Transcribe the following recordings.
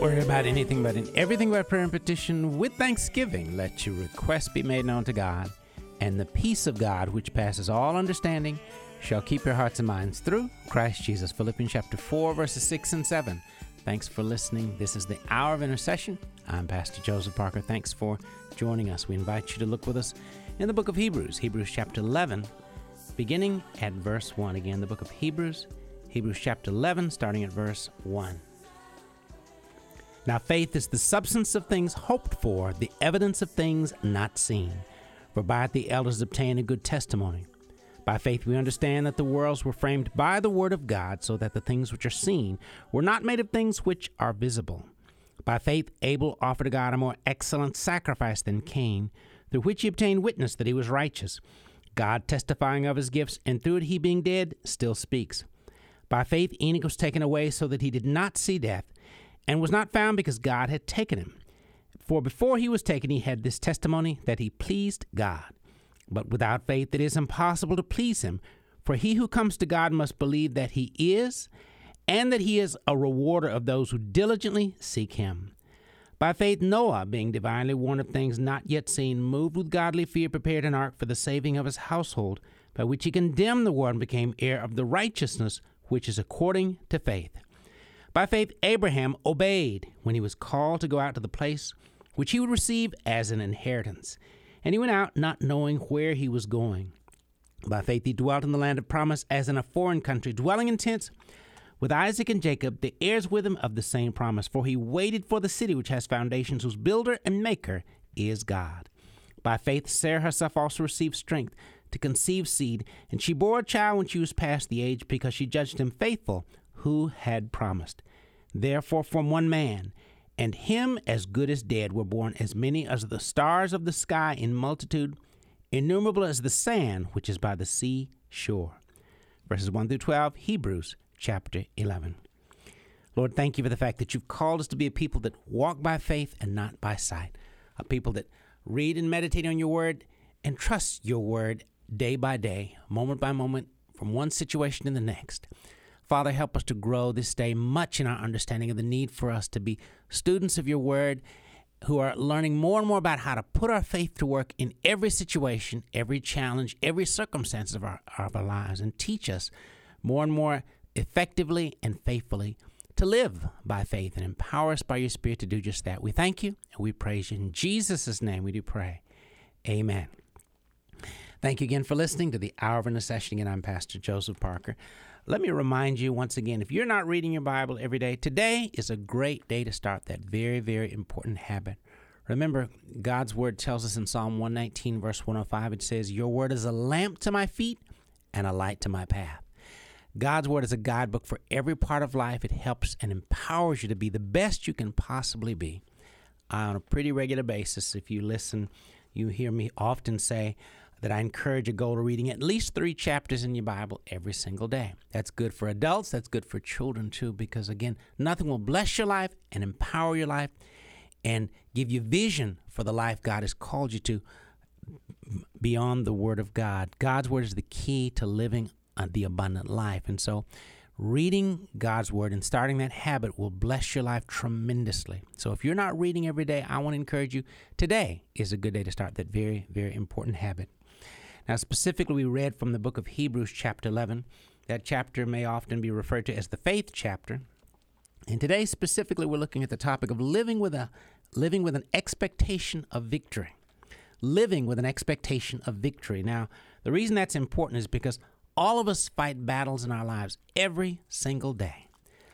worry about anything, but in everything by prayer and petition with thanksgiving, let your requests be made known to God, and the peace of God, which passes all understanding, shall keep your hearts and minds through Christ Jesus. Philippians chapter 4, verses 6 and 7. Thanks for listening. This is the Hour of Intercession. I'm Pastor Joseph Parker. Thanks for joining us. We invite you to look with us in the book of Hebrews, Hebrews chapter 11, beginning at verse 1. Again, the book of Hebrews, Hebrews chapter 11, starting at verse 1. Now faith is the substance of things hoped for, the evidence of things not seen. For by it the elders obtained a good testimony. By faith we understand that the worlds were framed by the word of God, so that the things which are seen were not made of things which are visible. By faith Abel offered to God a more excellent sacrifice than Cain, through which he obtained witness that he was righteous, God testifying of his gifts, and through it he being dead still speaks. By faith Enoch was taken away so that he did not see death, and was not found because God had taken him. For before he was taken, he had this testimony that he pleased God. But without faith it is impossible to please him. For he who comes to God must believe that he is, and that he is a rewarder of those who diligently seek him. By faith Noah, being divinely warned of things not yet seen, moved with godly fear, prepared an ark for the saving of his household, by which he condemned the world and became heir of the righteousness which is according to faith. By faith, Abraham obeyed when he was called to go out to the place which he would receive as an inheritance. And he went out not knowing where he was going. By faith, he dwelt in the land of promise as in a foreign country, dwelling in tents with Isaac and Jacob, the heirs with him of the same promise. For he waited for the city which has foundations, whose builder and maker is God. By faith, Sarah herself also received strength to conceive seed, and she bore a child when she was past the age, because she judged him faithful who had promised. Therefore from one man, and him as good as dead, were born as many as the stars of the sky in multitude, innumerable as the sand which is by the sea shore. Verses 1 through 12, Hebrews chapter 11. Lord, thank you for the fact that you've called us to be a people that walk by faith and not by sight, a people that read and meditate on your word and trust your word day by day, moment by moment, from one situation to the next. Father, help us to grow this day much in our understanding of the need for us to be students of your word, who are learning more and more about how to put our faith to work in every situation, every challenge, every circumstance of our lives, and teach us more and more effectively and faithfully to live by faith, and empower us by your Spirit to do just that. We thank you and we praise you. In Jesus' name we do pray. Amen. Thank you again for listening to the Hour of Intercession. Again, I'm Pastor Joseph Parker. Let me remind you once again, if you're not reading your Bible every day, today is a great day to start that very, very important habit. Remember, God's word tells us in Psalm 119, verse 105, it says, "Your word is a lamp to my feet and a light to my path." God's word is a guidebook for every part of life. It helps and empowers you to be the best you can possibly be. On a pretty regular basis, if you listen, you hear me often say that I encourage a goal to reading at least 3 chapters in your Bible every single day. That's good for adults. That's good for children too, because again, nothing will bless your life and empower your life and give you vision for the life God has called you to beyond the Word of God. God's Word is the key to living the abundant life. And so reading God's Word and starting that habit will bless your life tremendously. So if you're not reading every day, I want to encourage you, today is a good day to start that very, very important habit. Now, specifically, we read from the book of Hebrews chapter 11. That chapter may often be referred to as the faith chapter. And today, specifically, we're looking at the topic of living with an expectation of victory. Living with an expectation of victory. Now, the reason that's important is because all of us fight battles in our lives every single day.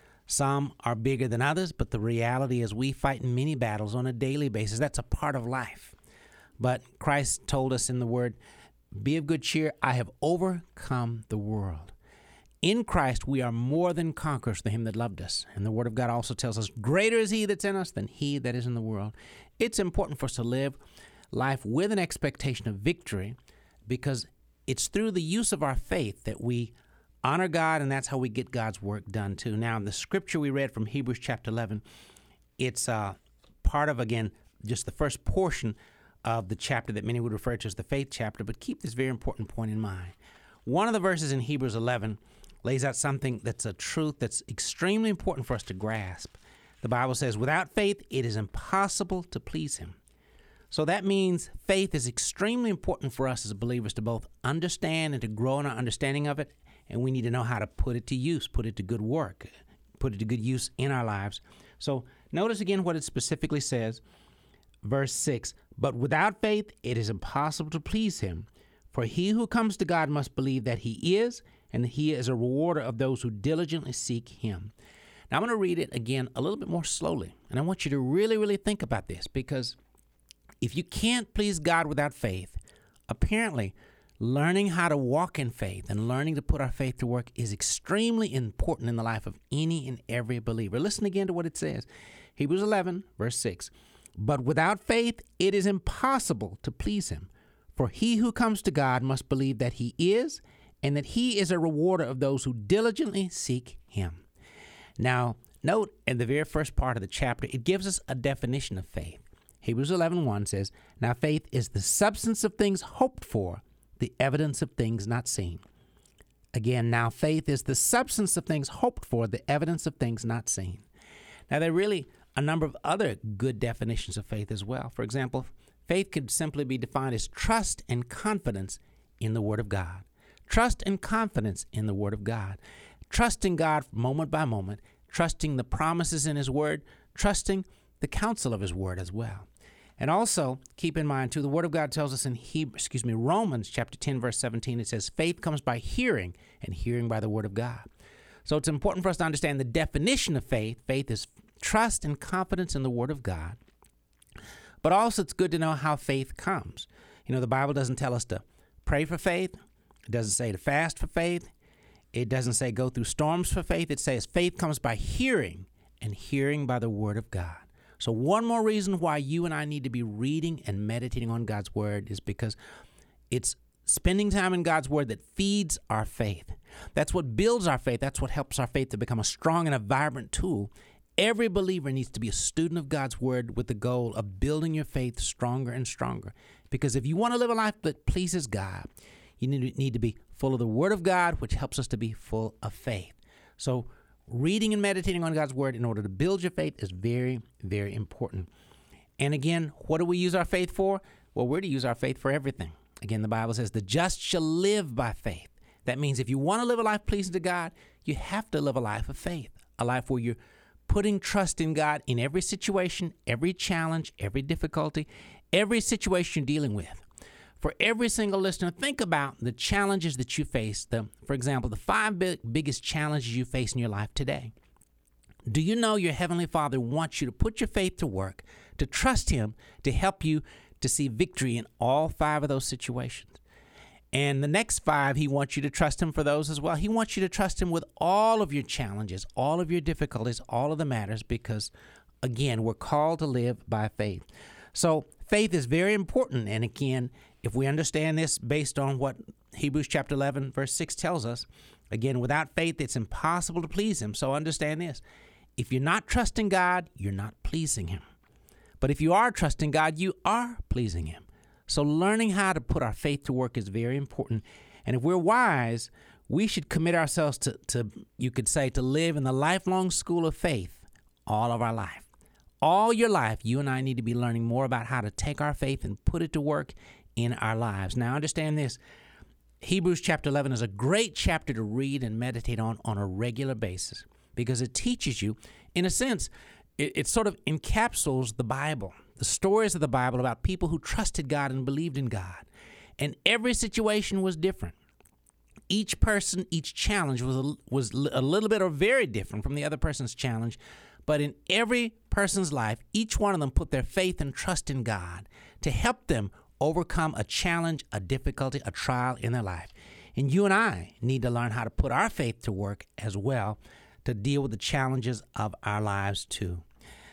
Some are bigger than others, but the reality is we fight many battles on a daily basis. That's a part of life. But Christ told us in the Word, "Be of good cheer, I have overcome the world." In Christ, we are more than conquerors to him that loved us. And the Word of God also tells us, "Greater is he that's in us than he that is in the world." It's important for us to live life with an expectation of victory, because it's through the use of our faith that we honor God, and that's how we get God's work done too. Now, the scripture we read from Hebrews chapter 11, it's part of, again, just the first portion of the chapter that many would refer to as the faith chapter, but keep this very important point in mind. One of the verses in Hebrews 11 lays out something that's a truth that's extremely important for us to grasp. The Bible says, without faith, it is impossible to please him. So that means faith is extremely important for us as believers to both understand and to grow in our understanding of it. And we need to know how to put it to use, put it to good work, put it to good use in our lives. So notice again what it specifically says. Verse 6, but without faith, it is impossible to please him. For he who comes to God must believe that he is, and that he is a rewarder of those who diligently seek him. Now I'm going to read it again a little bit more slowly. And I want you to really, really think about this, because if you can't please God without faith, apparently learning how to walk in faith and learning to put our faith to work is extremely important in the life of any and every believer. Listen again to what it says. Hebrews 11, verse 6. But without faith, it is impossible to please him. For he who comes to God must believe that he is, and that he is a rewarder of those who diligently seek him. Now, note in the very first part of the chapter, it gives us a definition of faith. Hebrews 11:1 says, now faith is the substance of things hoped for, the evidence of things not seen. Again, now faith is the substance of things hoped for, the evidence of things not seen. Now, there are really a number of other good definitions of faith as well. For example, faith could simply be defined as trust and confidence in the Word of God. Trust and confidence in the Word of God. Trusting God moment by moment, trusting the promises in his Word, trusting the counsel of his Word as well. And also, keep in mind, too, the Word of God tells us in Romans chapter 10, verse 17, it says, faith comes by hearing, and hearing by the Word of God. So it's important for us to understand the definition of faith. Faith is trust and confidence in the Word of God. But also, it's good to know how faith comes. You know, the Bible doesn't tell us to pray for faith. It doesn't say to fast for faith. It doesn't say go through storms for faith. It says faith comes by hearing, and hearing by the Word of God. So one more reason why you and I need to be reading and meditating on God's Word is because it's spending time in God's Word that feeds our faith. That's what builds our faith. That's what helps our faith to become a strong and a vibrant tool. Every believer needs to be a student of God's Word with the goal of building your faith stronger and stronger. Because if you want to live a life that pleases God, you need to be full of the Word of God, which helps us to be full of faith. So reading and meditating on God's Word in order to build your faith is very, very important. And again, what do we use our faith for? Well, we're to use our faith for everything. Again, the Bible says the just shall live by faith. That means if you want to live a life pleasing to God, you have to live a life of faith, a life where you're putting trust in God in every situation, every challenge, every difficulty, every situation you're dealing with. For every single listener, think about the challenges that you face. For example, the 5 biggest challenges you face in your life today. Do you know your Heavenly Father wants you to put your faith to work, to trust Him, to help you to see victory in all 5 of those situations? And the next 5, He wants you to trust Him for those as well. He wants you to trust Him with all of your challenges, all of your difficulties, all of the matters, because, again, we're called to live by faith. So faith is very important. And again, if we understand this based on what Hebrews chapter 11, verse 6 tells us, again, without faith, it's impossible to please Him. So understand this. If you're not trusting God, you're not pleasing Him. But if you are trusting God, you are pleasing Him. So learning how to put our faith to work is very important. And if we're wise, we should commit ourselves to you could say, to live in the lifelong school of faith all of our life. All your life, you and I need to be learning more about how to take our faith and put it to work in our lives. Now, understand this. Hebrews chapter 11 is a great chapter to read and meditate on a regular basis because it teaches you, in a sense, it sort of encapsulates the Bible, the stories of the Bible about people who trusted God and believed in God. And every situation was different. Each person, each challenge was a little bit or very different from the other person's challenge. But in every person's life, each one of them put their faith and trust in God to help them overcome a challenge, a difficulty, a trial in their life. And you and I need to learn how to put our faith to work as well to deal with the challenges of our lives too.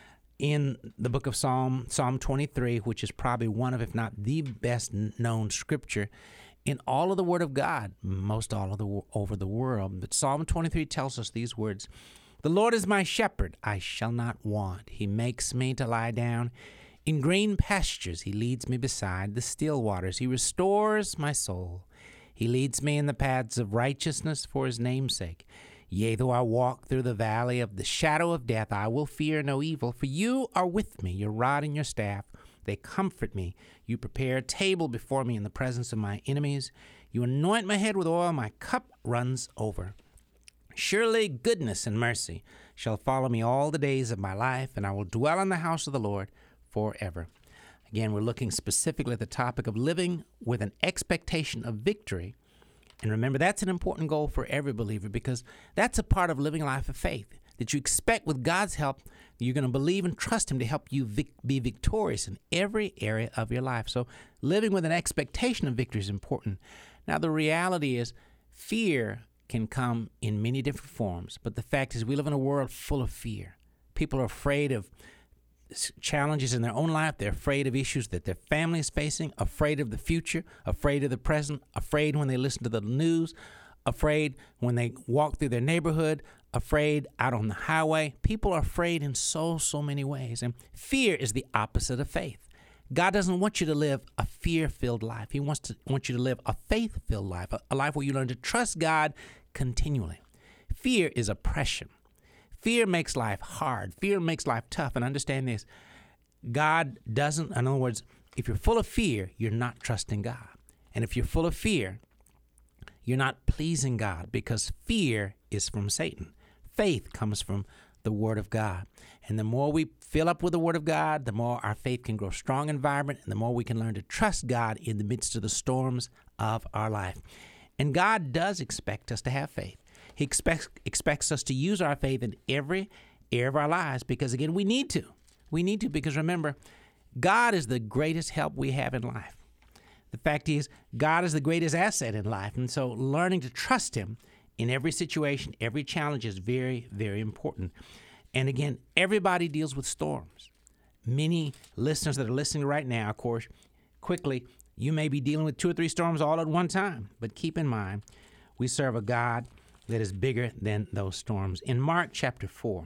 In the book of Psalm 23, which is probably one of, if not the best known scripture in all of the Word of God, most all of over the world. But Psalm 23 tells us these words: "The Lord is my shepherd, I shall not want. He makes me to lie down in green pastures. He leads me beside the still waters. He restores my soul. He leads me in the paths of righteousness for His name's sake. Yea, though I walk through the valley of the shadow of death, I will fear no evil, for you are with me, your rod and your staff, they comfort me. You prepare a table before me in the presence of my enemies. You anoint my head with oil, my cup runs over. Surely goodness and mercy shall follow me all the days of my life, and I will dwell in the house of the Lord forever. Again, we're looking specifically at the topic of living with an expectation of victory. And remember, that's an important goal for every believer, because that's a part of living a life of faith, that you expect with God's help, you're going to believe and trust Him to help you be victorious in every area of your life. So living with an expectation of victory is important. Now, the reality is fear can come in many different forms, but the fact is we live in a world full of fear. People are afraid of challenges in their own life. They're afraid of issues that their family is facing, afraid of the future, afraid of the present, afraid when they listen to the news, afraid when they walk through their neighborhood, afraid out on the highway. People are afraid in so many ways. And fear is the opposite of faith. God doesn't want you to live a fear-filled life. He wants you to live a faith-filled life, a life where you learn to trust God continually. Fear is oppression. Fear makes life hard. Fear makes life tough. And understand this, God doesn't, in other words, if you're full of fear, you're not trusting God. And if you're full of fear, you're not pleasing God, because fear is from Satan. Faith comes from the Word of God. And the more we fill up with the Word of God, the more our faith can grow strong and vibrant, and the more we can learn to trust God in the midst of the storms of our life. And God does expect us to have faith. He expects us to use our faith in every area of our lives, because, again, we need to. We need to, because, remember, God is the greatest help we have in life. The fact is, God is the greatest asset in life, and so learning to trust Him in every situation, every challenge is very, very important. And again, everybody deals with storms. Many listeners that are listening right now, of course, quickly, you may be dealing with 2 or 3 storms all at one time. But keep in mind, we serve a God that is bigger than those storms. In Mark chapter 4,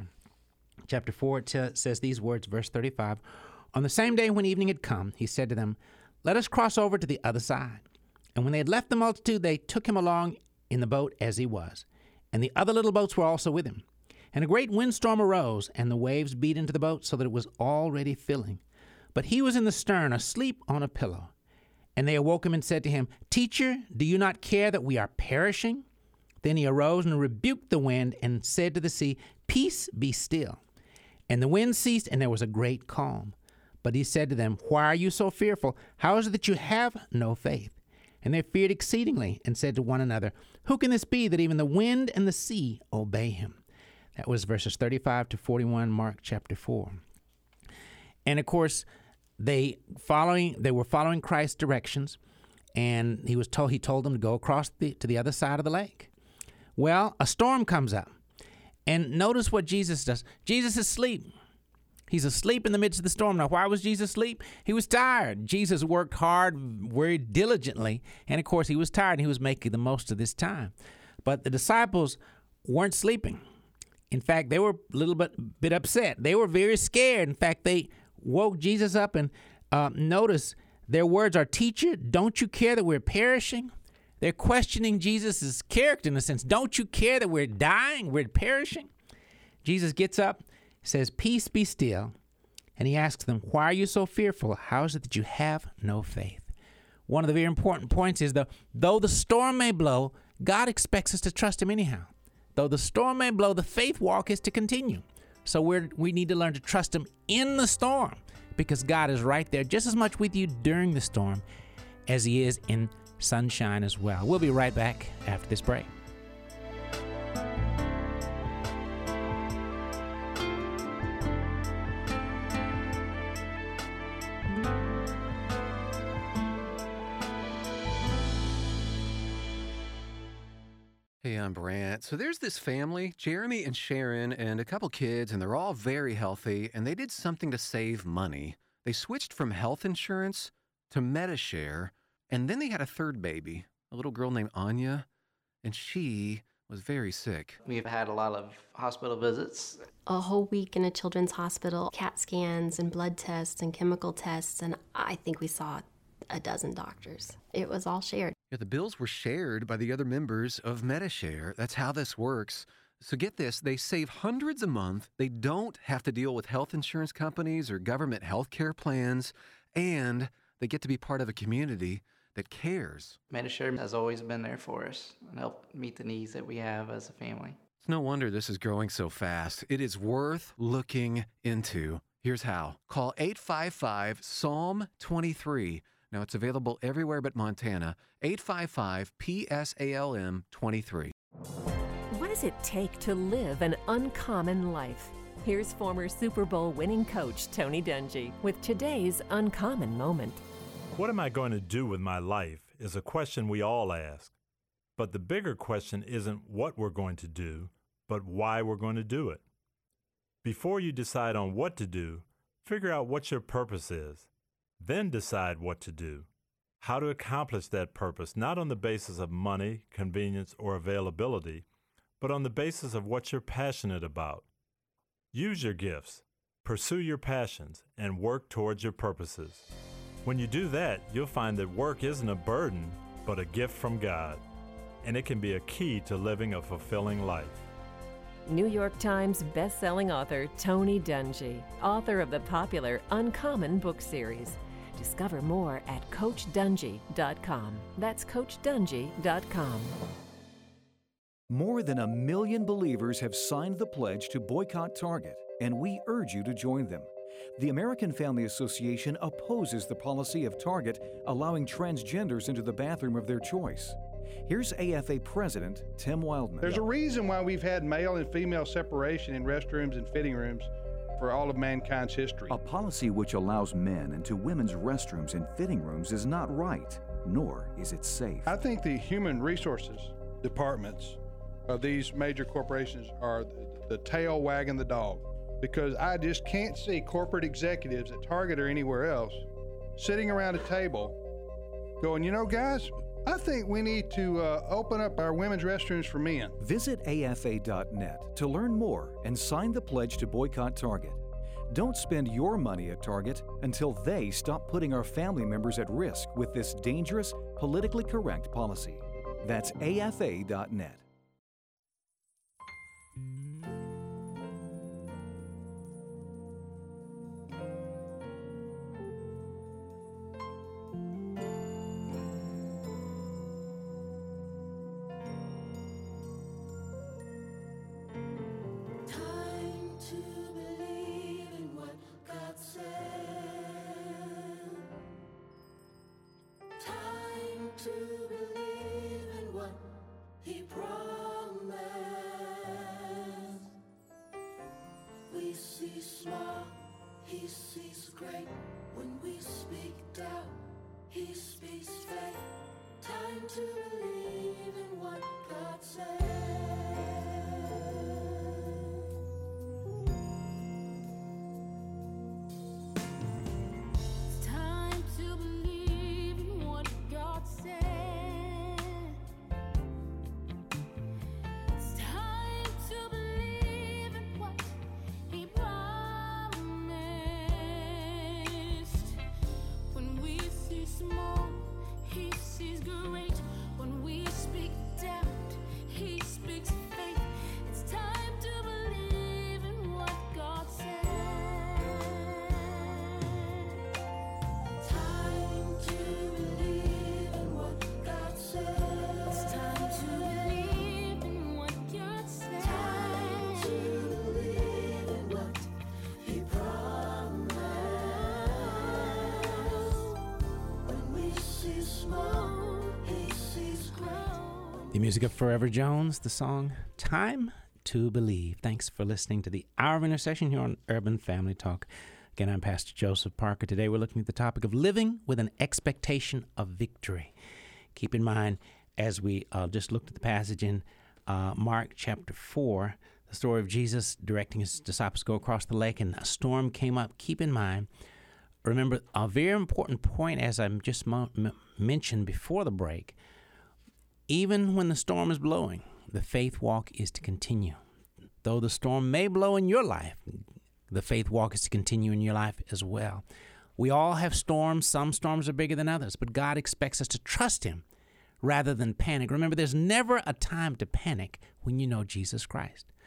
it says these words, verse 35, "On the same day when evening had come, He said to them, 'Let us cross over to the other side.' And when they had left the multitude, they took Him along in the boat as He was. And the other little boats were also with Him. And a great windstorm arose, and the waves beat into the boat so that it was already filling. But He was in the stern, asleep on a pillow. And they awoke Him and said to Him, 'Teacher, do you not care that we are perishing?' Then He arose and rebuked the wind and said to the sea, 'Peace, be still.' And the wind ceased, and there was a great calm. But He said to them, 'Why are you so fearful? How is it that you have no faith?' And they feared exceedingly and said to one another, 'Who can this be that even the wind and the sea obey Him?'" That was verses 35 to 41, Mark chapter 4. And of course, they were following Christ's directions, and He told them to go across to the other side of the lake. Well, a storm comes up. And notice what Jesus does. Jesus is asleep. He's asleep in the midst of the storm. Now, why was Jesus asleep? He was tired. Jesus worked hard, very diligently, and of course, He was tired, and He was making the most of this time. But the disciples weren't sleeping. In fact, they were a little bit upset. They were very scared. In fact, they woke Jesus up, and notice their words are, "Teacher, don't you care that we're perishing?" They're questioning Jesus' character in a sense. Don't you care that we're dying, we're perishing? Jesus gets up, says, "Peace, be still." And He asks them, "Why are you so fearful? How is it that you have no faith?" One of the very important points is, though the storm may blow, God expects us to trust Him anyhow. Though the storm may blow, the faith walk is to continue. So we need to learn to trust Him in the storm, because God is right there just as much with you during the storm as He is in sunshine as well. We'll be right back after this break. Hey, I'm Brant. So there's this family, Jeremy and Sharon, and a couple kids, and they're all very healthy, and they did something to save money. They switched from health insurance to Medi-Share, and then they had a third baby, a little girl named Anya, and she was very sick. We've had a lot of hospital visits. A whole week in a children's hospital, CAT scans and blood tests and chemical tests, and I think we saw a dozen doctors. It was all shared. Yeah, the bills were shared by the other members of Medi-Share. That's how this works. So get this, they save hundreds a month. They don't have to deal with health insurance companies or government health care plans, and they get to be part of a community that cares. Medishare has always been there for us and helped meet the needs that we have as a family. It's no wonder this is growing so fast. It is worth looking into. Here's how. Call 855-PSALM-23. Now, it's available everywhere but Montana. 855-PSALM-23. What does it take to live an uncommon life? Here's former Super Bowl winning coach Tony Dungy with today's uncommon moment. What am I going to do with my life is a question we all ask. But the bigger question isn't what we're going to do, but why we're going to do it. Before you decide on what to do, figure out what your purpose is. Then decide what to do. How to accomplish that purpose, not on the basis of money, convenience, or availability, but on the basis of what you're passionate about. Use your gifts, pursue your passions, and work towards your purposes. When you do that, you'll find that work isn't a burden, but a gift from God. And it can be a key to living a fulfilling life. New York Times best-selling author Tony Dungy, author of the popular Uncommon book series. Discover more at CoachDungy.com. That's CoachDungy.com. More than 1 million believers have signed the pledge to boycott Target, and we urge you to join them. The American Family Association opposes the policy of Target allowing transgenders into the bathroom of their choice. Here's AFA President Tim Wildman. There's a reason why we've had male and female separation in restrooms and fitting rooms for all of mankind's history. A policy which allows men into women's restrooms and fitting rooms is not right, nor is it safe. I think the human resources departments of these major corporations are the tail wagging the dog, because I just can't see corporate executives at Target or anywhere else sitting around a table going, you know, guys, I think we need to open up our women's restrooms for men. Visit afa.net to learn more and sign the pledge to boycott Target. Don't spend your money at Target until they stop putting our family members at risk with this dangerous, politically correct policy. That's afa.net. The music of Forever Jones, the song Time to Believe. Thanks for listening to the Hour of Intercession here on Urban Family Talk. Again, I'm Pastor Joseph Parker. Today we're looking at the topic of living with an expectation of victory. Keep in mind, as we just looked at the passage in Mark chapter 4, the story of Jesus directing his disciples to go across the lake, and a storm came up. Keep in mind, remember, a very important point, as I just mentioned before the break, even when the storm is blowing, the faith walk is to continue. Though the storm may blow in your life, the faith walk is to continue in your life as well. We all have storms. Some storms are bigger than others, but God expects us to trust Him rather than panic. Remember, there's never a time to panic when you know Jesus Christ.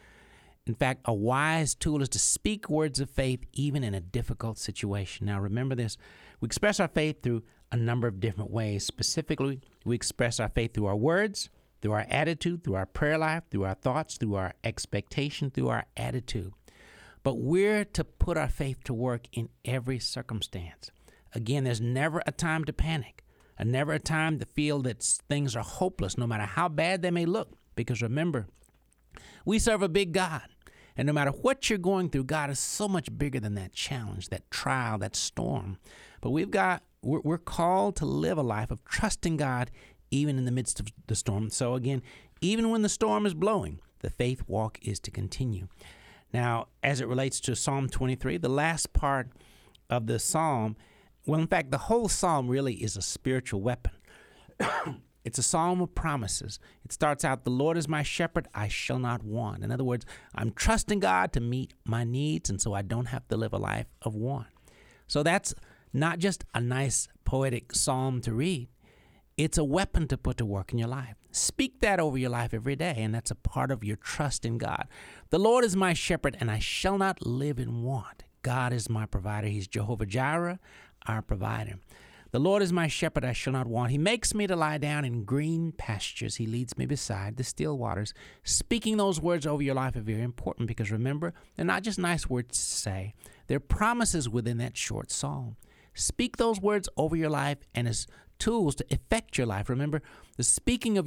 In fact, a wise tool is to speak words of faith even in a difficult situation. Now, remember this. We express our faith through a number of different ways. Specifically, we express our faith through our words, through our attitude, through our prayer life, through our thoughts, through our expectation, through our attitude. But we're to put our faith to work in every circumstance. Again, there's never a time to panic, and never a time to feel that things are hopeless, no matter how bad they may look. Because remember, we serve a big God. And no matter what you're going through, God is so much bigger than that challenge, that trial, that storm. But we're called to live a life of trusting God even in the midst of the storm. So again, even when the storm is blowing, the faith walk is to continue. Now, as it relates to Psalm 23, the last part of the psalm, well, in fact, the whole psalm really is a spiritual weapon. It's a psalm of promises. It starts out, the Lord is my shepherd, I shall not want. In other words, I'm trusting God to meet my needs, and so I don't have to live a life of want. So that's not just a nice poetic psalm to read. It's a weapon to put to work in your life. Speak that over your life every day, and that's a part of your trust in God. The Lord is my shepherd, and I shall not live in want. God is my provider. He's Jehovah Jireh, our provider. The Lord is my shepherd, I shall not want. He makes me to lie down in green pastures. He leads me beside the still waters. Speaking those words over your life are very important because remember, they're not just nice words to say. They're promises within that short psalm. Speak those words over your life and as tools to affect your life. Remember, the speaking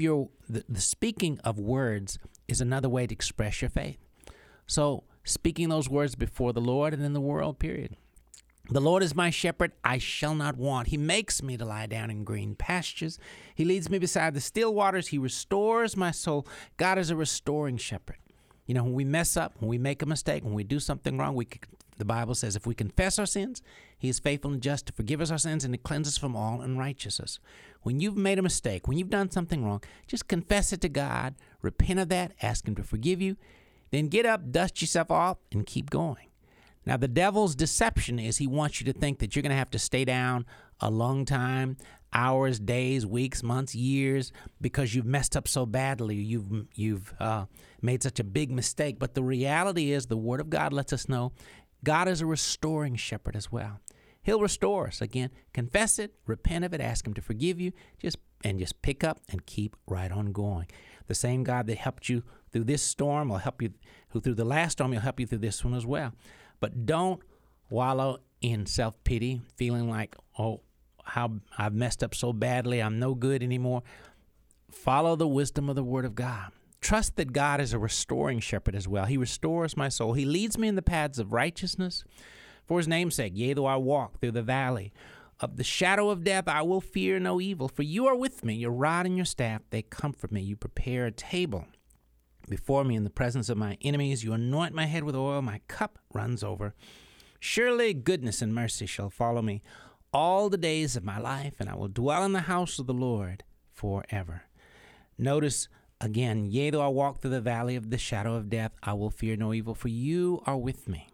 of words is another way to express your faith. So, speaking those words before the Lord and in the world, period. The Lord is my shepherd, I shall not want. He makes me to lie down in green pastures. He leads me beside the still waters. He restores my soul. God is a restoring shepherd. You know, when we mess up, when we make a mistake, when we do something wrong, the Bible says if we confess our sins, He is faithful and just to forgive us our sins and to cleanse us from all unrighteousness. When you've made a mistake, when you've done something wrong, just confess it to God, repent of that, ask Him to forgive you, then get up, dust yourself off, and keep going. Now, the devil's deception is he wants you to think that you're going to have to stay down a long time, hours, days, weeks, months, years, because you've messed up so badly, you've made such a big mistake. But the reality is the Word of God lets us know God is a restoring shepherd as well. He'll restore us. Again, confess it, repent of it, ask Him to forgive you, just pick up and keep right on going. The same God that helped you through this storm will help you through the last storm, He'll help you through this one as well. But don't wallow in self-pity, feeling like, oh, how I've messed up so badly, I'm no good anymore. Follow the wisdom of the Word of God. Trust that God is a restoring shepherd as well. He restores my soul. He leads me in the paths of righteousness for His name's sake. Yea, though I walk through the valley of the shadow of death, I will fear no evil. For you are with me, your rod and your staff, they comfort me. You prepare a table before me in the presence of my enemies. You anoint my head with oil, my cup runs over. Surely goodness and mercy shall follow me all the days of my life, and I will dwell in the house of the Lord forever. Notice again, yea, though I walk through the valley of the shadow of death, I will fear no evil, for you are with me.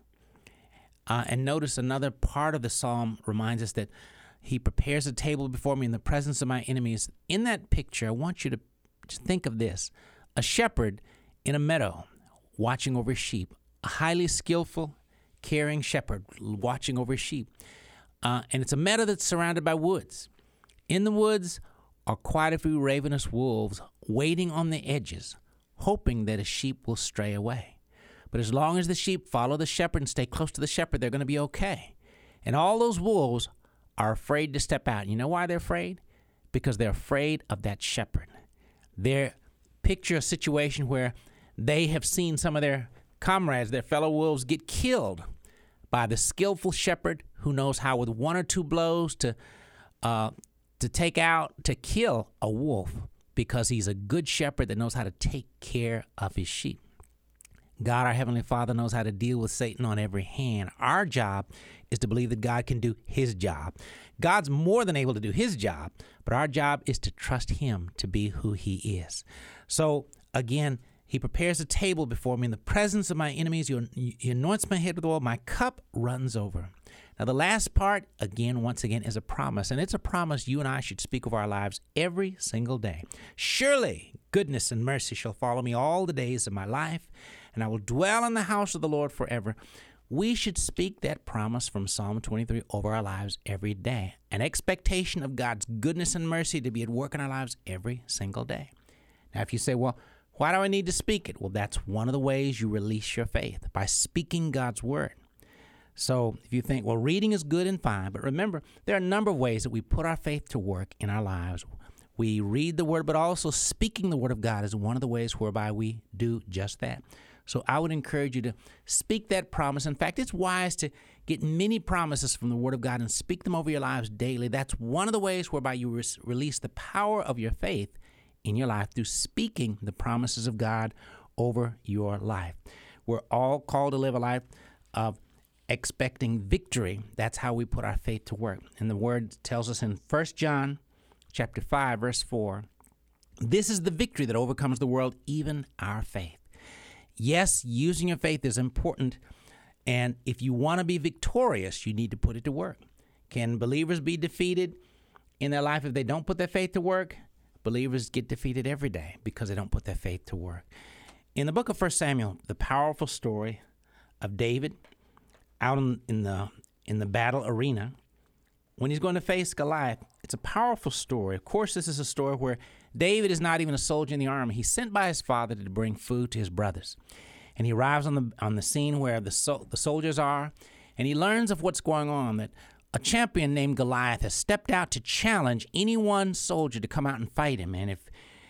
And notice another part of the psalm reminds us that He prepares a table before me in the presence of my enemies. In that picture, I want you to think of this. A shepherd in a meadow watching over sheep, a highly skillful, caring shepherd watching over sheep. And it's a meadow that's surrounded by woods. In the woods are quite a few ravenous wolves waiting on the edges, hoping that a sheep will stray away. But as long as the sheep follow the shepherd and stay close to the shepherd, they're going to be okay. And all those wolves are afraid to step out. You know why they're afraid? Because they're afraid of that shepherd. Picture a situation where they have seen some of their comrades, their fellow wolves, get killed by the skillful shepherd who knows how with one or two blows to kill a wolf, because he's a good shepherd that knows how to take care of his sheep. God, our Heavenly Father, knows how to deal with Satan on every hand. Our job is to believe that God can do His job. God's more than able to do His job, but our job is to trust Him to be who He is. So, again, He prepares a table before me in the presence of my enemies. He anoints my head with oil. My cup runs over. Now, the last part, once again, is a promise. And it's a promise you and I should speak over our lives every single day. Surely goodness and mercy shall follow me all the days of my life, and I will dwell in the house of the Lord forever. We should speak that promise from Psalm 23 over our lives every day, an expectation of God's goodness and mercy to be at work in our lives every single day. Now, if you say, well, why do I need to speak it? Well, that's one of the ways you release your faith, by speaking God's word. So if you think, well, reading is good and fine, but remember, there are a number of ways that we put our faith to work in our lives. We read the word, but also speaking the word of God is one of the ways whereby we do just that. So I would encourage you to speak that promise. In fact, it's wise to get many promises from the word of God and speak them over your lives daily. That's one of the ways whereby you release the power of your faith in your life, through speaking the promises of God over your life. We're all called to live a life of expecting victory. That's how we put our faith to work. And the word tells us in 1 John chapter 5, verse 4, this is the victory that overcomes the world, even our faith. Yes, using your faith is important, and if you want to be victorious, you need to put it to work. Can believers be defeated in their life if they don't put their faith to work? Believers get defeated every day because they don't put their faith to work. In the book of 1 Samuel, the powerful story of David out in the battle arena, when he's going to face Goliath, it's a powerful story. Of course, this is a story where David is not even a soldier in the army. He's sent by his father to bring food to his brothers. And he arrives on the scene where the soldiers are, and he learns of what's going on, that a champion named Goliath has stepped out to challenge any one soldier to come out and fight him. And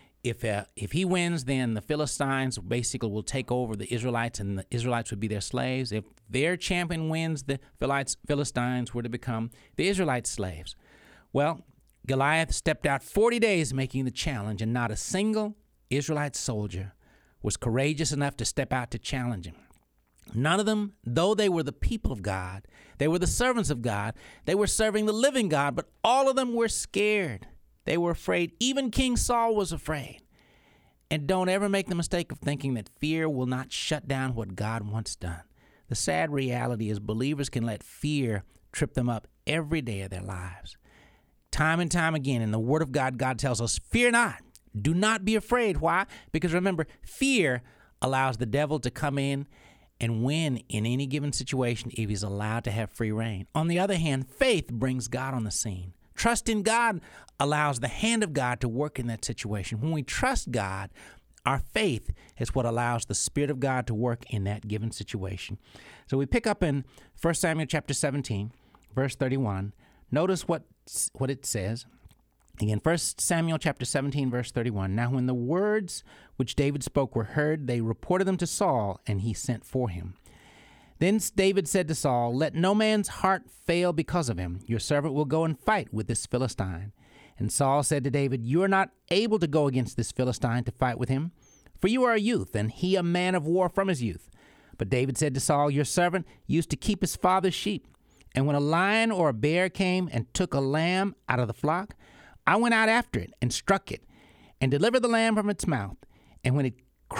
if he wins, then the Philistines basically will take over the Israelites, and the Israelites would be their slaves. If their champion wins, the Philistines were to become the Israelites' slaves. Well, Goliath stepped out 40 days making the challenge, and not a single Israelite soldier was courageous enough to step out to challenge him. None of them, though they were the people of God, they were the servants of God, they were serving the living God, but all of them were scared. They were afraid. Even King Saul was afraid. And don't ever make the mistake of thinking that fear will not shut down what God wants done. The sad reality is believers can let fear trip them up every day of their lives. Time and time again in the Word of God, God tells us, fear not. Do not be afraid. Why? Because remember, fear allows the devil to come in and win in any given situation if he's allowed to have free reign. On the other hand, faith brings God on the scene. Trust in God allows the hand of God to work in that situation. When we trust God, our faith is what allows the Spirit of God to work in that given situation. So we pick up in 1 Samuel chapter 17, verse 31. Notice what it says. Again, 1 Samuel chapter 17, verse 31. Now when the words which David spoke were heard, they reported them to Saul, and he sent for him. Then David said to Saul, let no man's heart fail because of him. Your servant will go and fight with this Philistine. And Saul said to David, you are not able to go against this Philistine to fight with him, for you are a youth, and he a man of war from his youth. But David said to Saul, your servant used to keep his father's sheep. And when a lion or a bear came and took a lamb out of the flock, I went out after it and struck it and delivered the lamb from its mouth. And when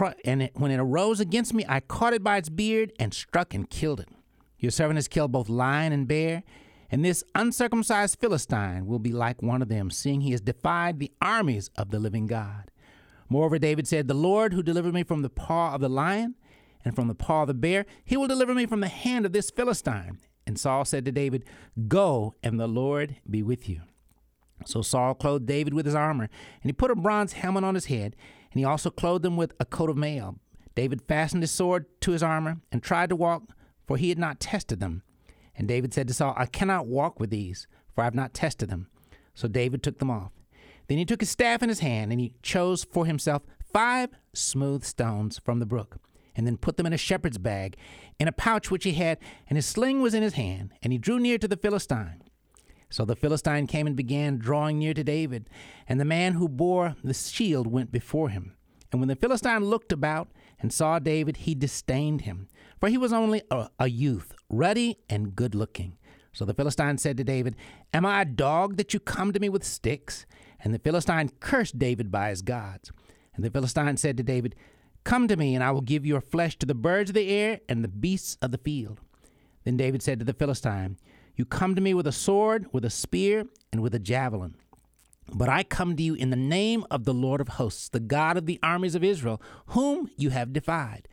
it arose against me, I caught it by its beard and struck and killed it. Your servant has killed both lion and bear, and this uncircumcised Philistine will be like one of them, seeing he has defied the armies of the living God. Moreover, David said, the Lord who delivered me from the paw of the lion and from the paw of the bear, he will deliver me from the hand of this Philistine. And Saul said to David, go, and the Lord be with you. So Saul clothed David with his armor, and he put a bronze helmet on his head, and he also clothed him with a coat of mail. David fastened his sword to his armor and tried to walk, for he had not tested them. And David said to Saul, I cannot walk with these, for I have not tested them. So David took them off. Then he took his staff in his hand, and he chose for himself 5 smooth stones from the brook, and then put them in a shepherd's bag, in a pouch which he had, and his sling was in his hand, and he drew near to the Philistine. So the Philistine came and began drawing near to David, and the man who bore the shield went before him. And when the Philistine looked about and saw David, he disdained him, for he was only a youth, ruddy and good-looking. So the Philistine said to David, am I a dog that you come to me with sticks? And the Philistine cursed David by his gods. And the Philistine said to David, come to me, and I will give your flesh to the birds of the air and the beasts of the field. Then David said to the Philistine, you come to me with a sword, with a spear, and with a javelin. But I come to you in the name of the Lord of hosts, the God of the armies of Israel, whom you have defied.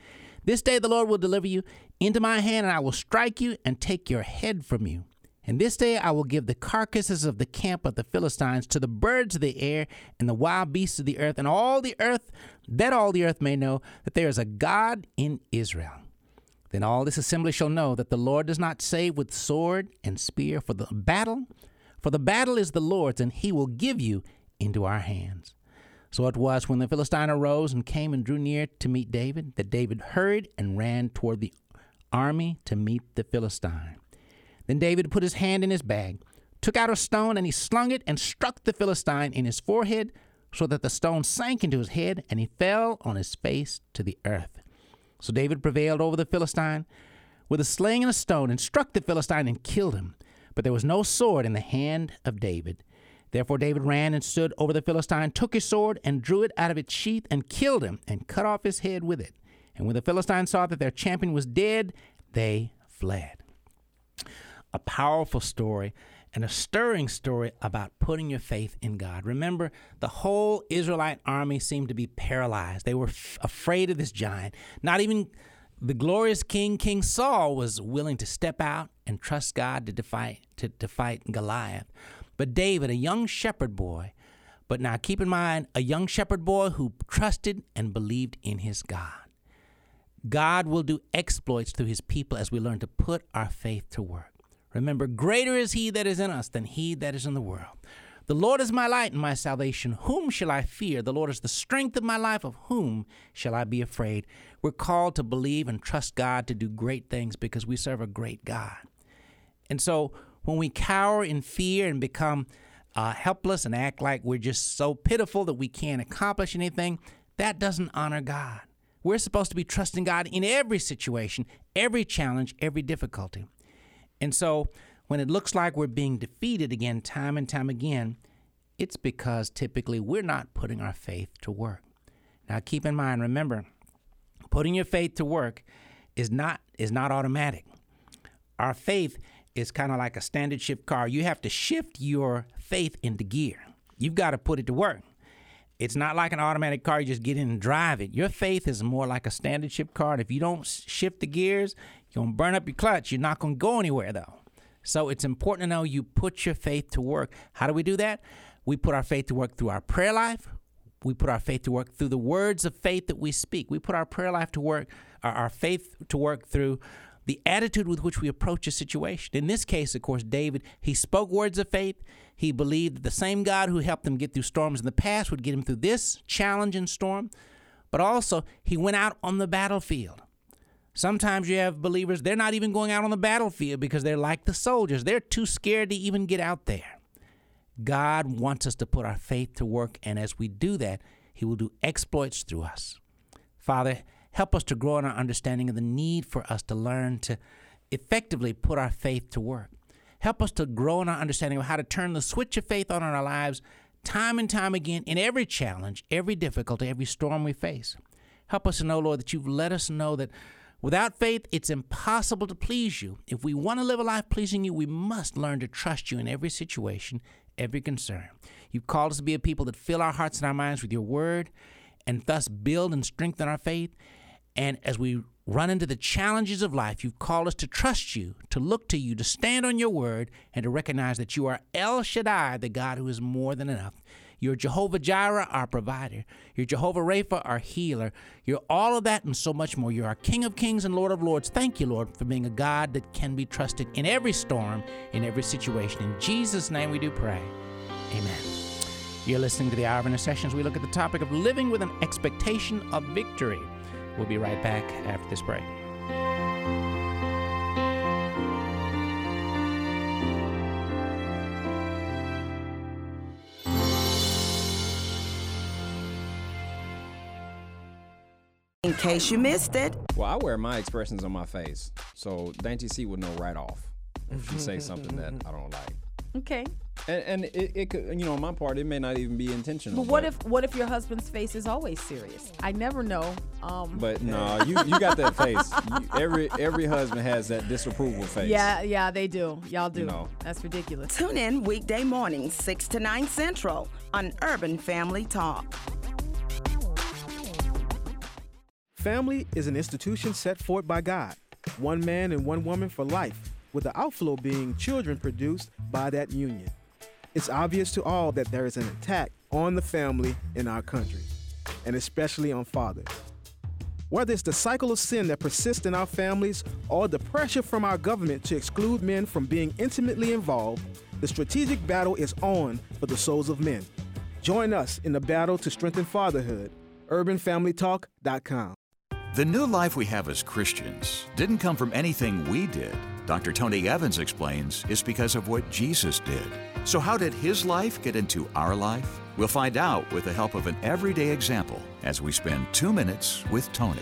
This day the Lord will deliver you into my hand, and I will strike you and take your head from you. And this day I will give the carcasses of the camp of the Philistines to the birds of the air and the wild beasts of the earth, and all the earth may know that there is a God in Israel. Then all this assembly shall know that the Lord does not save with sword and spear, for the battle is the Lord's, and he will give you into our hands. So it was when the Philistine arose and came and drew near to meet David, that David hurried and ran toward the army to meet the Philistine. Then David put his hand in his bag, took out a stone, and he slung it and struck the Philistine in his forehead, so that the stone sank into his head, and he fell on his face to the earth. So David prevailed over the Philistine with a sling and a stone, and struck the Philistine and killed him. But there was no sword in the hand of David. Therefore David ran and stood over the Philistine, took his sword, and drew it out of its sheath, and killed him, and cut off his head with it. And when the Philistines saw that their champion was dead, they fled. A powerful story and a stirring story about putting your faith in God. Remember, the whole Israelite army seemed to be paralyzed. They were afraid of this giant. Not even the glorious King Saul was willing to step out and trust God to fight Goliath. But David, a young shepherd boy, but now keep in mind, a young shepherd boy who trusted and believed in his God. God will do exploits through his people as we learn to put our faith to work. Remember, greater is he that is in us than he that is in the world. The Lord is my light and my salvation. Whom shall I fear? The Lord is the strength of my life. Of whom shall I be afraid? We're called to believe and trust God to do great things because we serve a great God. And so when we cower in fear and become helpless and act like we're just so pitiful that we can't accomplish anything, that doesn't honor God. We're supposed to be trusting God in every situation, every challenge, every difficulty. And so when it looks like we're being defeated again, time and time again, it's because typically we're not putting our faith to work. Now keep in mind, remember, putting your faith to work is not automatic. Our faith is kind of like a standard shift car. You have to shift your faith into gear. You've got to put it to work. It's not like an automatic car. You just get in and drive it. Your faith is more like a standard shift car. And if you don't shift the gears, you're going to burn up your clutch. You're not going to go anywhere, though. So it's important to know you put your faith to work. How do we do that? We put our faith to work through our prayer life. We put our faith to work through the words of faith that we speak. We put our prayer life to work, our faith to work through the attitude with which we approach a situation. In this case, of course, David, he spoke words of faith. He believed that the same God who helped him get through storms in the past would get him through this challenge and storm. But also, he went out on the battlefield. Sometimes you have believers, they're not even going out on the battlefield because they're like the soldiers. They're too scared to even get out there. God wants us to put our faith to work, and as we do that, he will do exploits through us. Father, help us to grow in our understanding of the need for us to learn to effectively put our faith to work. Help us to grow in our understanding of how to turn the switch of faith on in our lives time and time again in every challenge, every difficulty, every storm we face. Help us to know, Lord, that you've let us know that without faith, it's impossible to please you. If we want to live a life pleasing you, we must learn to trust you in every situation, every concern. You've called us to be a people that fill our hearts and our minds with your word and thus build and strengthen our faith. And as we run into the challenges of life, you've called us to trust you, to look to you, to stand on your word, and to recognize that you are El Shaddai, the God who is more than enough. You're Jehovah Jireh, our provider. You're Jehovah Rapha, our healer. You're all of that and so much more. You're our King of kings and Lord of lords. Thank you, Lord, for being a God that can be trusted in every storm, in every situation. In Jesus' name we do pray. Amen. You're listening to the Hour of Intercession as we look at the topic of living with an expectation of victory. We'll be right back after this break. In case you missed it. Well, I wear my expressions on my face, so Dainty C would know right off if she say something that I don't like. Okay. And it could, on my part, it may not even be intentional. But what if your husband's face is always serious? I never know. But no, you got that face. Every husband has that disapproval face. Yeah, they do. Y'all do. That's ridiculous. Tune in weekday mornings, 6 to 9 Central on Urban Family Talk. family is an institution set forth by God, one man and one woman for life, with the outflow being children produced by that union. It's obvious to all that there is an attack on the family in our country, and especially on fathers. Whether it's the cycle of sin that persists in our families or the pressure from our government to exclude men from being intimately involved, the strategic battle is on for the souls of men. Join us in the battle to strengthen fatherhood. UrbanFamilyTalk.com. The new life we have as Christians didn't come from anything we did. Dr. Tony Evans explains it's because of what Jesus did. So how did his life get into our life? We'll find out with the help of an everyday example as we spend 2 minutes with Tony.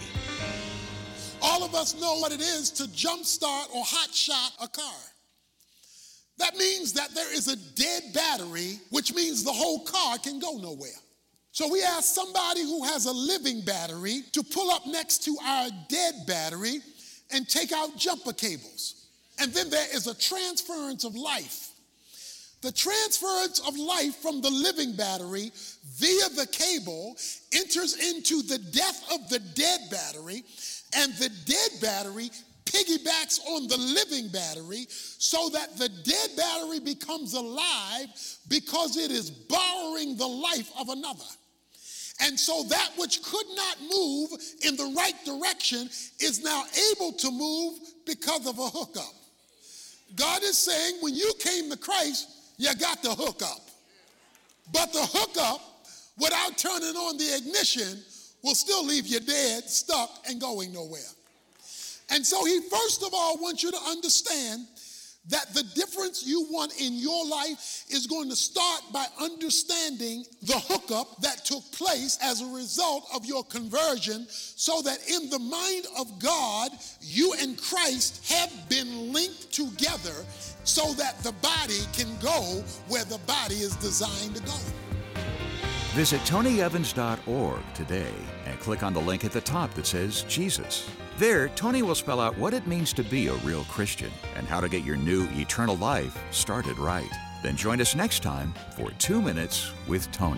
All of us know what it is to jumpstart or hotshot a car. That means that there is a dead battery, which means the whole car can go nowhere. So we ask somebody who has a living battery to pull up next to our dead battery and take out jumper cables. And then there is a transference of life. The transference of life from the living battery via the cable enters into the death of the dead battery, and the dead battery piggybacks on the living battery so that the dead battery becomes alive because it is borrowing the life of another. And so that which could not move in the right direction is now able to move because of a hookup. God is saying when you came to Christ, you got the hookup. But the hookup, without turning on the ignition, will still leave you dead, stuck, and going nowhere. And so he first of all wants you to understand that the difference you want in your life is going to start by understanding the hookup that took place as a result of your conversion, so that in the mind of God, you and Christ have been linked together so that the body can go where the body is designed to go. Visit TonyEvans.org today and click on the link at the top that says Jesus. There, Tony will spell out what it means to be a real Christian and how to get your new eternal life started right. Then join us next time for 2 Minutes with Tony.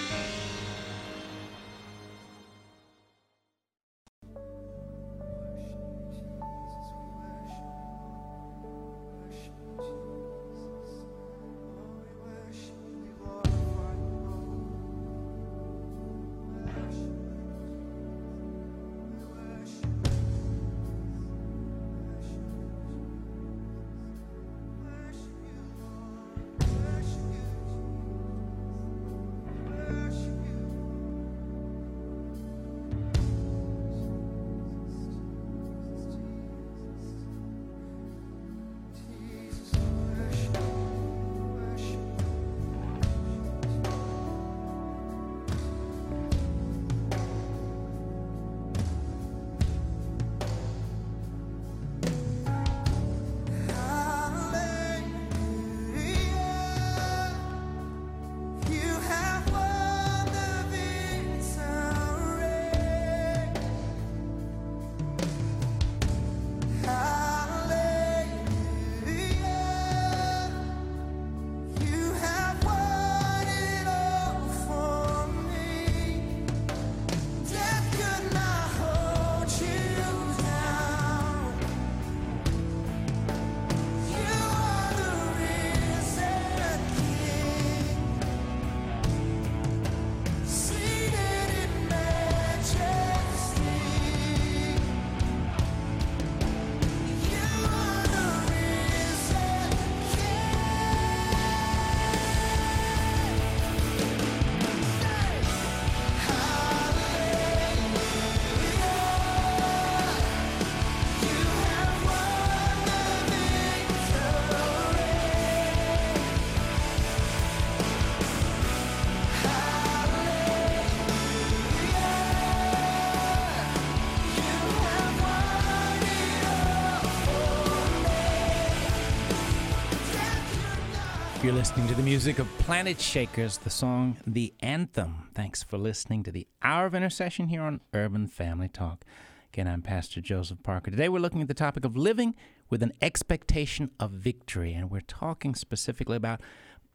You're listening to the music of Planet Shakers, the song The Anthem. Thanks for listening to the Hour of Intercession here on Urban Family Talk. Again, I'm Pastor Joseph Parker. Today we're looking at the topic of living with an expectation of victory, and we're talking specifically about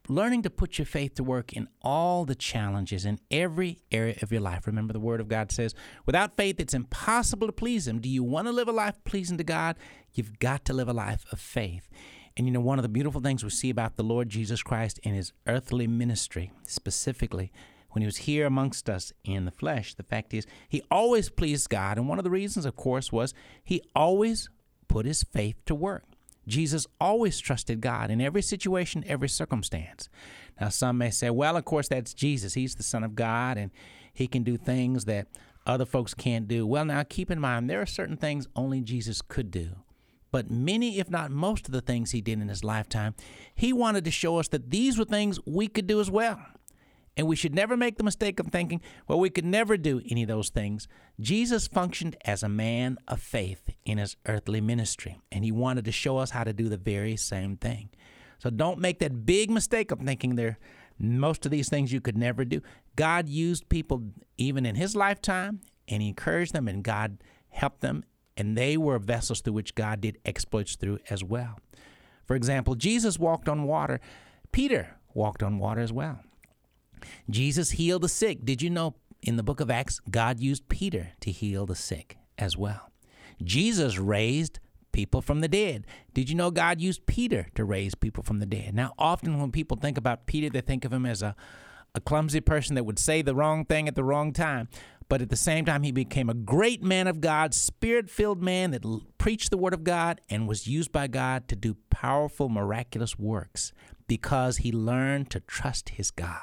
learning to put your faith to work in all the challenges in every area of your life. Remember, the Word of God says, without faith, it's impossible to please Him. Do you want to live a life pleasing to God? You've got to live a life of faith. And you know, one of the beautiful things we see about the Lord Jesus Christ in His earthly ministry, specifically when He was here amongst us in the flesh, the fact is He always pleased God. And one of the reasons, of course, was He always put His faith to work. Jesus always trusted God in every situation, every circumstance. Now, some may say, well, of course, that's Jesus. He's the Son of God, and He can do things that other folks can't do. Well, now, keep in mind, there are certain things only Jesus could do. But many, if not most of the things He did in His lifetime, He wanted to show us that these were things we could do as well. And we should never make the mistake of thinking, well, we could never do any of those things. Jesus functioned as a man of faith in His earthly ministry, and He wanted to show us how to do the very same thing. So don't make that big mistake of thinking most of these things you could never do. God used people even in His lifetime, and He encouraged them, and God helped them, and they were vessels through which God did exploits through as well. For example, Jesus walked on water. Peter walked on water as well. Jesus healed the sick. Did you know in the book of Acts, God used Peter to heal the sick as well? Jesus raised people from the dead. Did you know God used Peter to raise people from the dead? Now, often when people think about Peter, they think of him as a clumsy person that would say the wrong thing at the wrong time. But at the same time, he became a great man of God, Spirit-filled man that preached the Word of God and was used by God to do powerful, miraculous works because he learned to trust his God.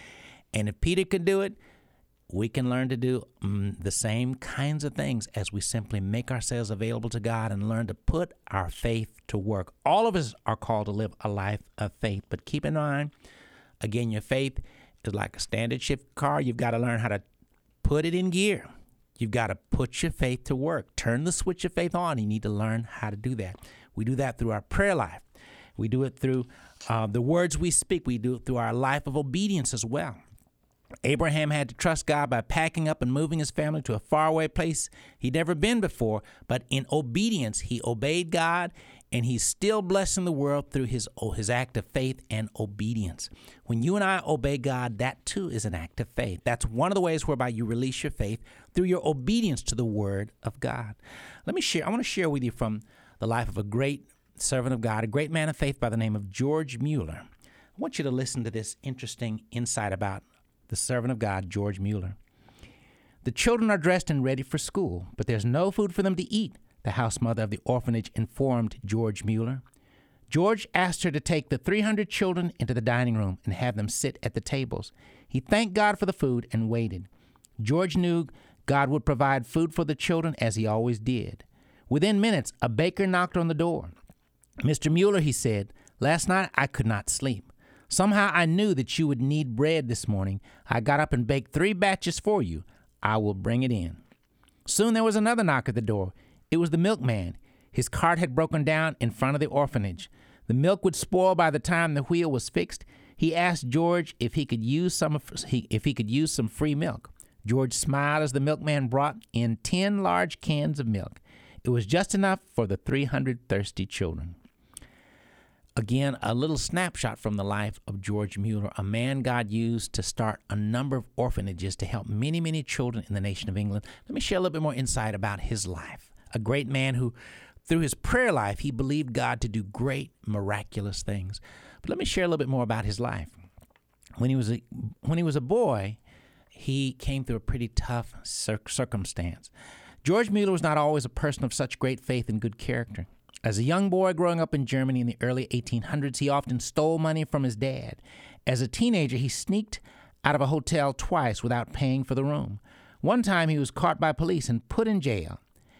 And if Peter could do it, we can learn to do the same kinds of things as we simply make ourselves available to God and learn to put our faith to work. All of us are called to live a life of faith. But keep in mind, again, your faith is like a standard shift car. You've got to learn how to put it in gear. You've got to put your faith to work. Turn the switch of faith on. You need to learn how to do that. We do that through our prayer life. We do it through the words we speak. We do it through our life of obedience as well. Abraham had to trust God by packing up and moving his family to a faraway place he'd never been before, but in obedience, he obeyed God, and he's still blessing the world through his act of faith and obedience. When you and I obey God, that too is an act of faith. That's one of the ways whereby you release your faith through your obedience to the Word of God. I want to share with you from the life of a great servant of God, a great man of faith by the name of George Mueller. I want you to listen to this interesting insight about the servant of God, George Mueller. The children are dressed and ready for school, but there's no food for them to eat, the house mother of the orphanage informed George Mueller. George asked her to take the 300 children into the dining room and have them sit at the tables. He thanked God for the food and waited. George knew God would provide food for the children as he always did. Within minutes, a baker knocked on the door. "Mr. Mueller," he said, "last night I could not sleep. Somehow I knew that you would need bread this morning. I got up and baked 3 batches for you. I will bring it in." Soon there was another knock at the door. It was the milkman. His cart had broken down in front of the orphanage. The milk would spoil by the time the wheel was fixed. He asked George if he could use some free milk. George smiled as the milkman brought in 10 large cans of milk. It was just enough for the 300 thirsty children. Again, a little snapshot from the life of George Mueller, a man God used to start a number of orphanages to help many, many children in the nation of England. Let me share a little bit more insight about his life. A great man who, through his prayer life, he believed God to do great, miraculous things. But let me share a little bit more about his life. When he was a boy, he came through a pretty tough circumstance. George Mueller was not always a person of such great faith and good character. As a young boy growing up in Germany in the early 1800s, he often stole money from his dad. As a teenager, he sneaked out of a hotel twice without paying for the room. One time, he was caught by police and put in jail.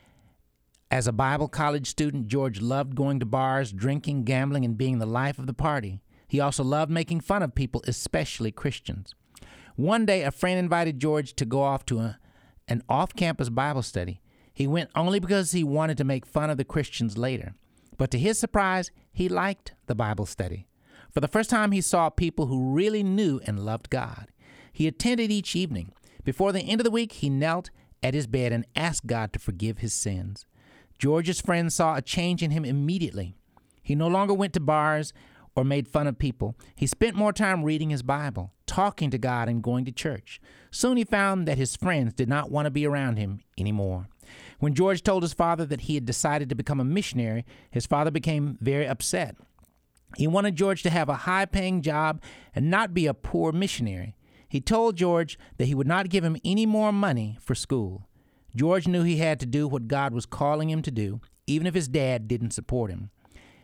As a Bible college student, George loved going to bars, drinking, gambling, and being the life of the party. He also loved making fun of people, especially Christians. One day, a friend invited George to go off to an off-campus Bible study. He went only because he wanted to make fun of the Christians later. But to his surprise, he liked the Bible study. For the first time, he saw people who really knew and loved God. He attended each evening. Before the end of the week, he knelt at his bed and asked God to forgive his sins. George's friends saw a change in him immediately. He no longer went to bars or made fun of people. He spent more time reading his Bible, talking to God, and going to church. Soon he found that his friends did not want to be around him anymore. When George told his father that he had decided to become a missionary, his father became very upset. He wanted George to have a high-paying job and not be a poor missionary. He told George that he would not give him any more money for school. George knew he had to do what God was calling him to do, even if his dad didn't support him.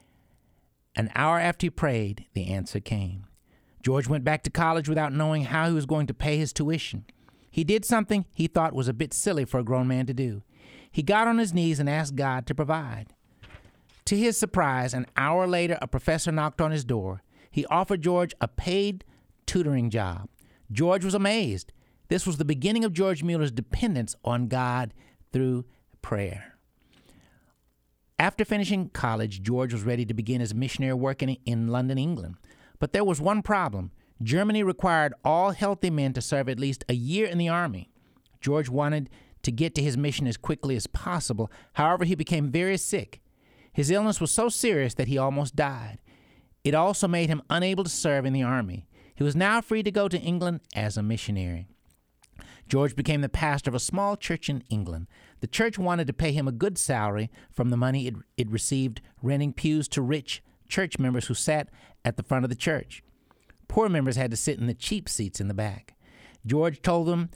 An hour after he prayed, the answer came. George went back to college without knowing how he was going to pay his tuition. He did something he thought was a bit silly for a grown man to do. He got on his knees and asked God to provide. To his surprise, an hour later, a professor knocked on his door. He offered George a paid tutoring job. George was amazed. This was the beginning of George Mueller's dependence on God through prayer. After finishing college, George was ready to begin his missionary work in London, England. But there was one problem. Germany required all healthy men to serve at least a year in the army. George wanted to get to his mission as quickly as possible. However, he became very sick. His illness was so serious that he almost died. It also made him unable to serve in the army. He was now free to go to England as a missionary. George became the pastor of a small church in England. The church wanted to pay him a good salary from the money it received renting pews to rich church members who sat at the front of the church. Poor members had to sit in the cheap seats in the back. George told them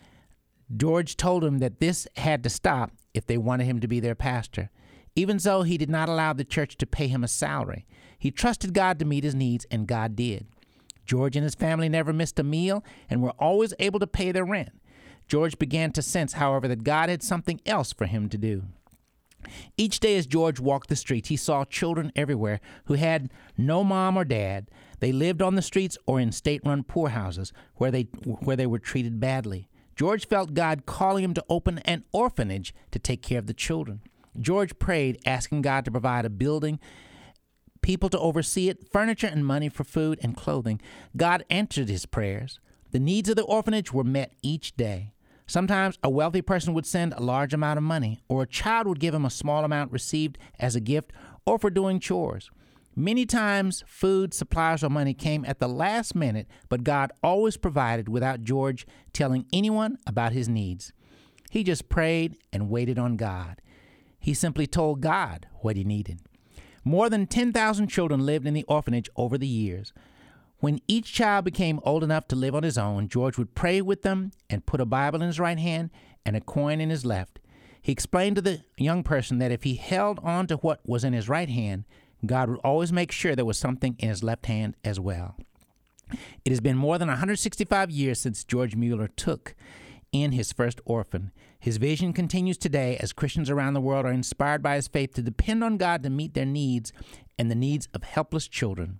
that this had to stop if they wanted him to be their pastor. Even so, he did not allow the church to pay him a salary. He trusted God to meet his needs, and God did. George and his family never missed a meal and were always able to pay their rent. George began to sense, however, that God had something else for him to do. Each day as George walked the streets, he saw children everywhere who had no mom or dad. They lived on the streets or in state-run poorhouses where they were treated badly. George felt God calling him to open an orphanage to take care of the children. George prayed, asking God to provide a building, people to oversee it, furniture and money for food and clothing. God answered his prayers. The needs of the orphanage were met each day. Sometimes a wealthy person would send a large amount of money, or a child would give him a small amount received as a gift or for doing chores. Many times, food, supplies, or money came at the last minute, but God always provided without George telling anyone about his needs. He just prayed and waited on God. He simply told God what he needed. More than 10,000 children lived in the orphanage over the years. When each child became old enough to live on his own, George would pray with them and put a Bible in his right hand and a coin in his left. He explained to the young person that if he held on to what was in his right hand, God would always make sure there was something in his left hand as well. It has been more than 165 years since George Mueller took in his first orphan. His vision continues today as Christians around the world are inspired by his faith to depend on God to meet their needs and the needs of helpless children.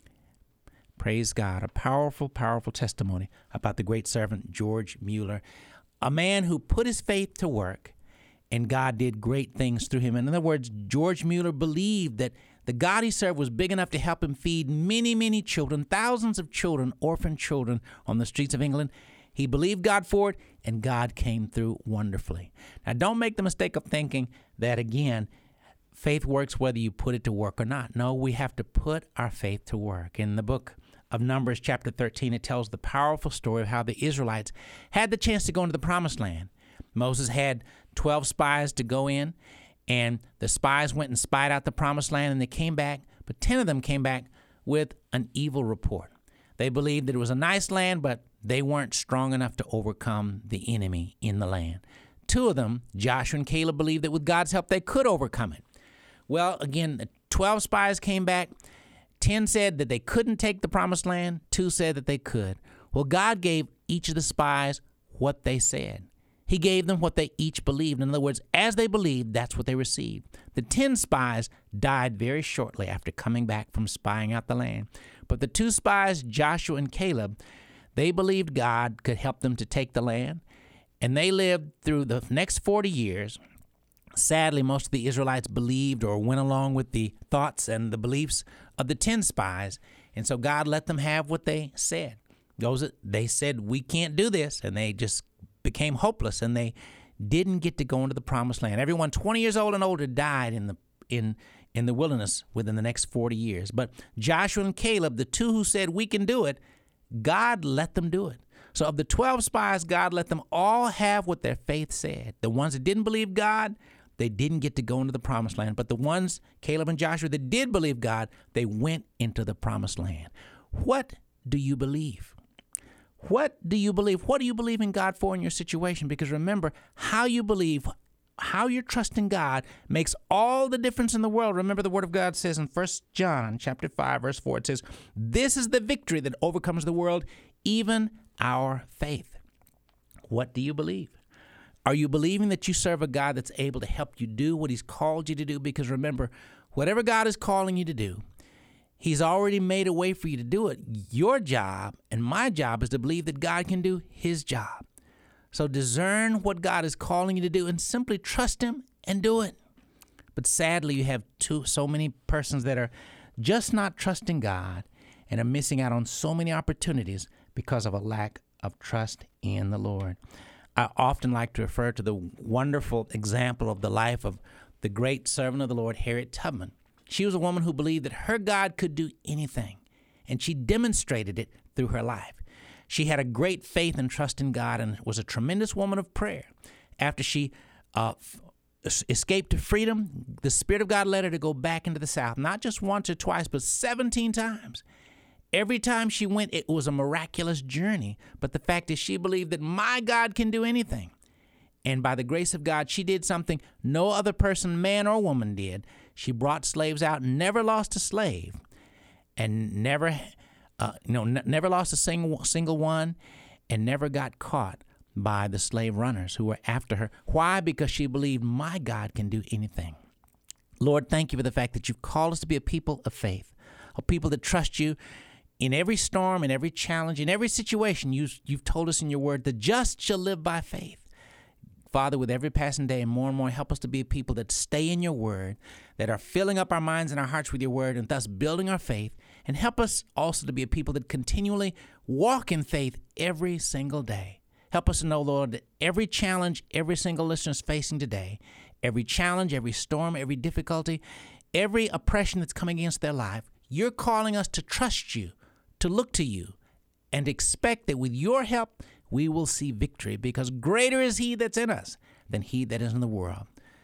Praise God. A powerful, powerful testimony about the great servant George Mueller, a man who put his faith to work, and God did great things through him. In other words, George Mueller believed that the God he served was big enough to help him feed many, many children, thousands of children, orphan children on the streets of England. He believed God for it, and God came through wonderfully. Now, don't make the mistake of thinking that, again, faith works whether you put it to work or not. No, we have to put our faith to work. In the book of Numbers, chapter 13, it tells the powerful story of how the Israelites had the chance to go into the Promised Land. Moses had 12 spies to go in, and the spies went and spied out the Promised Land, and they came back, but 10 of them came back with an evil report. They believed that it was a nice land, but they weren't strong enough to overcome the enemy in the land. 2 of them, Joshua and Caleb, believed that with God's help they could overcome it. Well, again, the 12 spies came back. 10 said that they couldn't take the Promised Land. 2 said that they could. Well, God gave each of the spies what they said. He gave them what they each believed. In other words, as they believed, that's what they received. The 10 spies died very shortly after coming back from spying out the land. But the 2 spies, Joshua and Caleb, they believed God could help them to take the land, and they lived through the next 40 years. Sadly, most of the Israelites believed or went along with the thoughts and the beliefs of the 10 spies, and so God let them have what they said. They said, we can't do this, and they just became hopeless, and they didn't get to go into the Promised Land. Everyone 20 years old and older died in in the wilderness within the next 40 years. But Joshua and Caleb, the two who said, we can do it, God let them do it. So of the 12 spies, God let them all have what their faith said. The ones that didn't believe God, they didn't get to go into the promised land. But the ones, Caleb and Joshua, that did believe God, they went into the promised land. What do you believe? What do you believe? What do you believe in God for in your situation? Because remember, how you believe, how you're trusting God makes all the difference in the world. Remember, the Word of God says in 1 John chapter 5, verse 4, it says, this is the victory that overcomes the world, even our faith. What do you believe? Are you believing that you serve a God that's able to help you do what He's called you to do? Because remember, whatever God is calling you to do, He's already made a way for you to do it. Your job and my job is to believe that God can do His job. So discern what God is calling you to do and simply trust Him and do it. But sadly, you have so many persons that are just not trusting God and are missing out on so many opportunities because of a lack of trust in the Lord. I often like to refer to the wonderful example of the life of the great servant of the Lord, Harriet Tubman. She was a woman who believed that her God could do anything, and she demonstrated it through her life. She had a great faith and trust in God and was a tremendous woman of prayer. After she escaped to freedom, the Spirit of God led her to go back into the South, not just once or twice, but 17 times. Every time she went, it was a miraculous journey. But the fact is, she believed that my God can do anything. And by the grace of God, she did something no other person, man or woman, did. She brought slaves out, never lost a slave, and never lost a single one, and never got caught by the slave runners who were after her. Why? Because she believed my God can do anything. Lord, thank you for the fact that you've called us to be a people of faith, a people that trust you. In every storm, in every challenge, in every situation, you've told us in your word, the just shall live by faith. Father, with every passing day and more, help us to be people that stay in your word, that are filling up our minds and our hearts with your word, and thus building our faith. And help us also to be a people that continually walk in faith every single day. Help us to know, Lord, that every challenge every single listener is facing today, every challenge, every storm, every difficulty, every oppression that's coming against their life, you're calling us to trust you, to look to you, and expect that with your help, we will see victory, because greater is He that's in us than he that is in the world.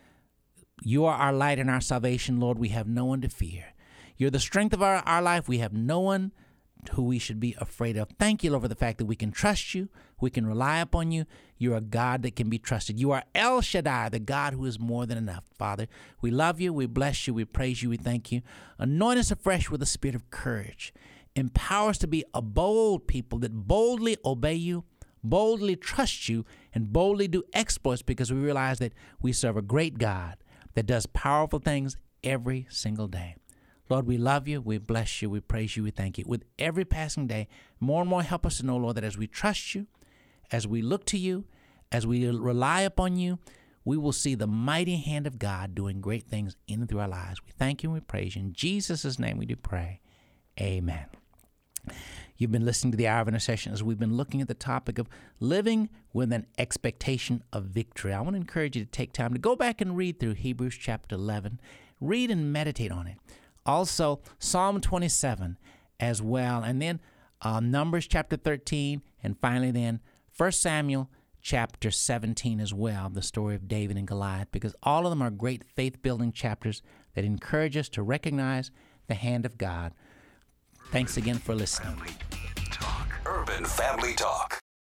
You are our light and our salvation, Lord. We have no one to fear. You're the strength of our life. We have no one who we should be afraid of. Thank you, Lord, for the fact that we can trust you. We can rely upon you. You're a God that can be trusted. You are El Shaddai, the God who is more than enough. Father, we love you. We bless you. We praise you. We thank you. Anoint us afresh with a spirit of courage. Empower us to be a bold people that boldly obey you, boldly trust you, and boldly do exploits, because we realize that we serve a great God that does powerful things every single day. Lord, we love you, we bless you, we praise you, we thank you. With every passing day, more and more help us to know, Lord, that as we trust you, as we look to you, as we rely upon you, we will see the mighty hand of God doing great things in and through our lives. We thank you and we praise you. In Jesus' name we do pray. Amen. You've been listening to the Hour of Intercession as we've been looking at the topic of living with an expectation of victory. I want to encourage you to take time to go back and read through Hebrews chapter 11. Read and meditate on it. Also, Psalm 27 as well. And then Numbers chapter 13. And finally then 1 Samuel chapter 17 as well, the story of David and Goliath, because all of them are great faith-building chapters that encourage us to recognize the hand of God. Thanks again for listening. Urban Family Talk.